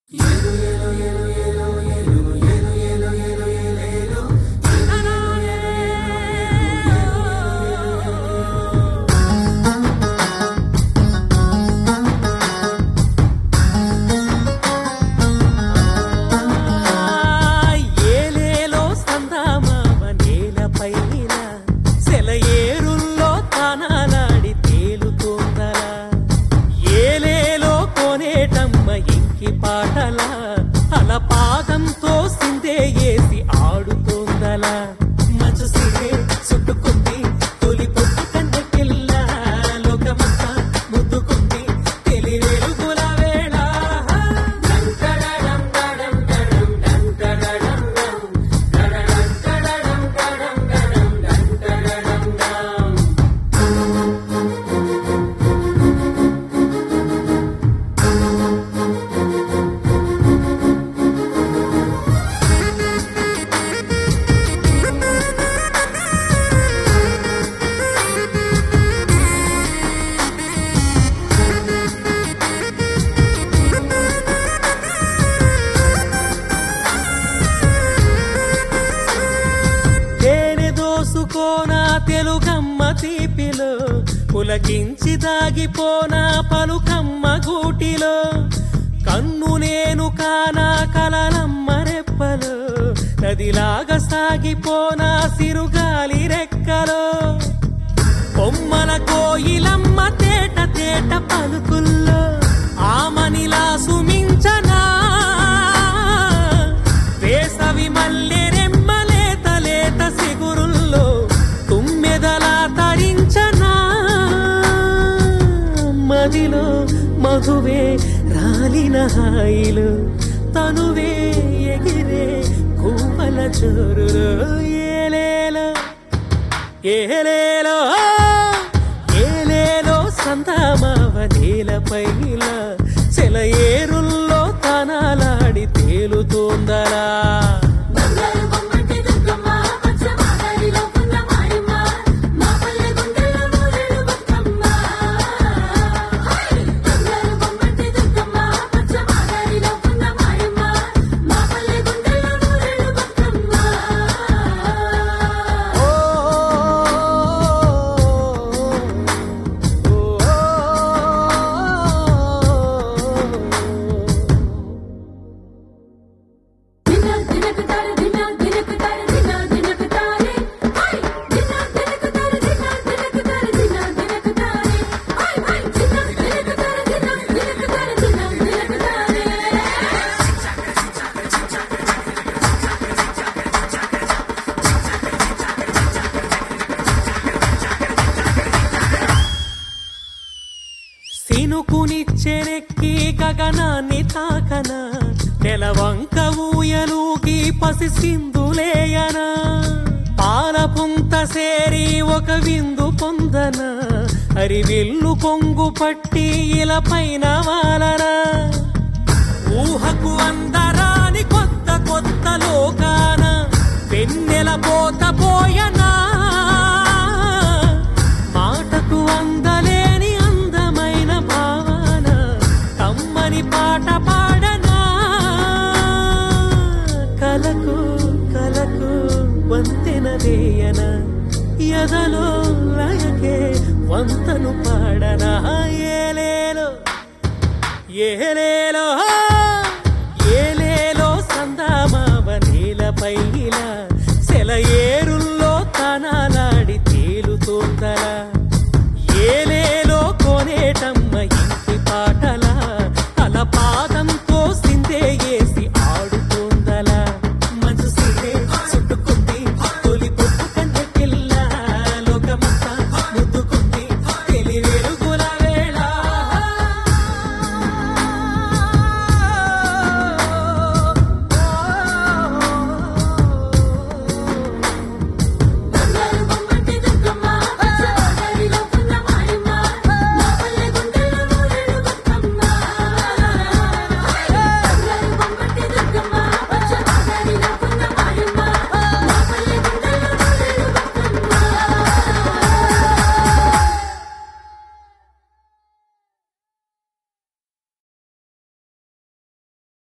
తెలుగమ్మ తీపిలో పులకించి దాగిపోనా పలుకమ్మ గూటిలో కన్ను నేను కానా కలలమ్మ రెప్పలో నదిలాగా సాగిపోనా సిరుగాలి రెక్కలో కొమ్మల కోయిలమ్మ తేట తేట పలుకుల్లో ఆమనిలా సుమించనా వేసవి మల్లె రెమ్మలేత లేత సిగురుల్లో తుమ్మెదలా తరించనా మదిలో మధువే రాలిన హాయిలు తనువే ఎగిరే కూవల చోరులో ఏలేలో ఏలేలో ఏలేలో సంతామావ నేలపైలా సెలయేరుల్లో తనాలాడి తేలుతోందరా సినుకునిచ్చెనెక్కి గగనాన్ని తాకనా నెలవంక ఊయలూగి పసి సింధులేయనా పాలపుంత సేరి ఒక విందు పొందనా అరివిల్లు కొంగు పట్టి ఇలపైన వాలనా ఊహకు అందరాని కొత్త కొత్త లోకాన వెన్నెల పోత పోయనా మాటకు అందలేని అందమైన భావన కమ్మని పాట పాడనా కలకు కలకు వంతెన వేయన ఎదలో లయకే వంతను పాడనా ఏలేలో ఏలేలో